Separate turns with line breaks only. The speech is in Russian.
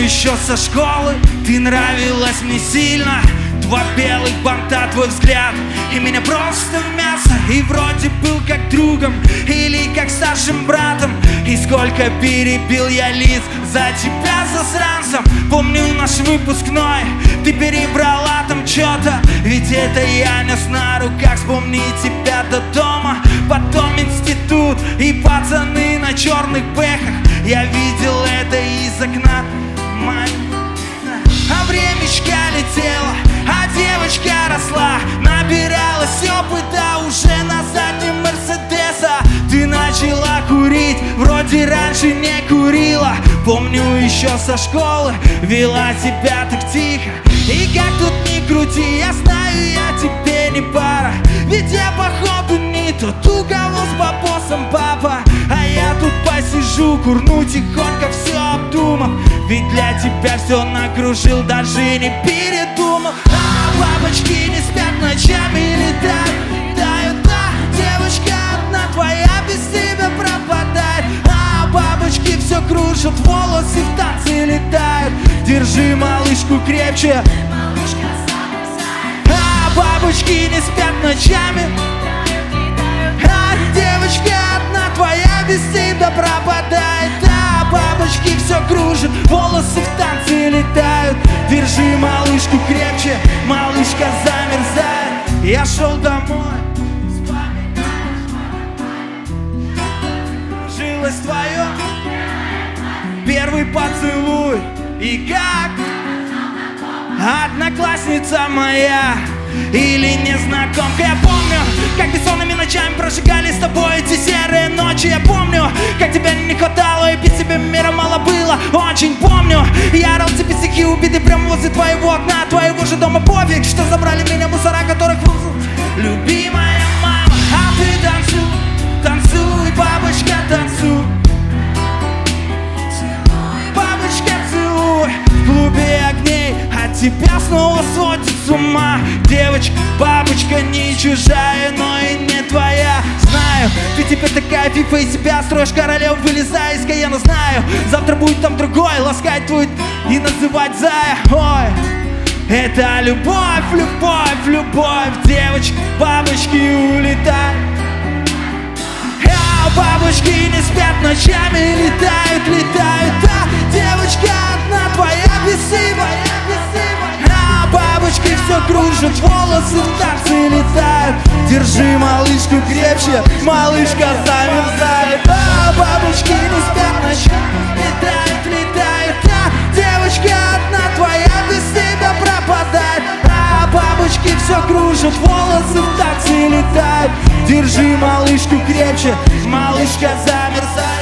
еще со школы ты нравилась мне сильно. Два белых банта, твой взгляд, и меня просто в мясо. И вроде был как другом или как старшим братом. И сколько перебил я лиц за тебя, засранцем. Помню наш выпускной, ты перебрала там что-то. Ведь это я нес на руках, вспомни тебя до дома. Потом институт и пацаны на черных бэхах. Я видел это из окна. А времечко летело, а девочка росла, набиралась опыта уже на заднем Мерседеса. Ты начала курить, вроде раньше не курила. Помню еще со школы вела себя так тихо. И как тут ни крути, я знаю, я тебе не пара. Ведь я походу не тот, у кого с бабосом папа. А я тут посижу, курну тихонько, все обдумав. Ведь для тебя все накружил, даже не передумал. А бабочки не спят, ночами летают, да, девочка одна твоя без тебя пропадает. А бабочки все кружат, волосы в танце летают. Держи малышку крепче. А бабочки не спят ночами. А девочка одна твоя без тебя пропадает. А бабочки все кружат, волосы в танце летают. Держи малышку крепче, малышка замерзает. Я шел домой, жилось твое первый поцелуй. И как одноклассница моя или незнакомка. Я помню, как бессонными ночами прожигали с тобой эти серые ночи. Я помню, как тебя не хватало и без тебя мира мало было. Очень помню, я орал тебе стихи убитый прямо возле твоего окна, твоего же дома. Пофиг, что забрали меня мусора, которых любимая мама. А ты танцуй, танцуй, бабочка, танцуй. Бабочка, целуй в клубе огней. От тебя снова сводит с ума. Девочка, бабочка не чужая, но и не твоя. Знаю, ты теперь такая фифа, из себя строишь королев, вылезая из Каяна. Знаю, завтра будет там другой ласкать твой и называть зая. Ой, это любовь, любовь, любовь. Девочка, бабочки улетают. А бабочки не спят ночами, летают, летают. А девочка одна твоя без себя. А бабочки все кружат, волосы в танце летают. Держи малышку крепче, малышка замерзает. А бабочки не спят ночами, летают, летают. А девочка одна твоя без себя пропадает. А бабочки все кружат, волосы в танце летают. Держи малышку крепче, малышка замерзает.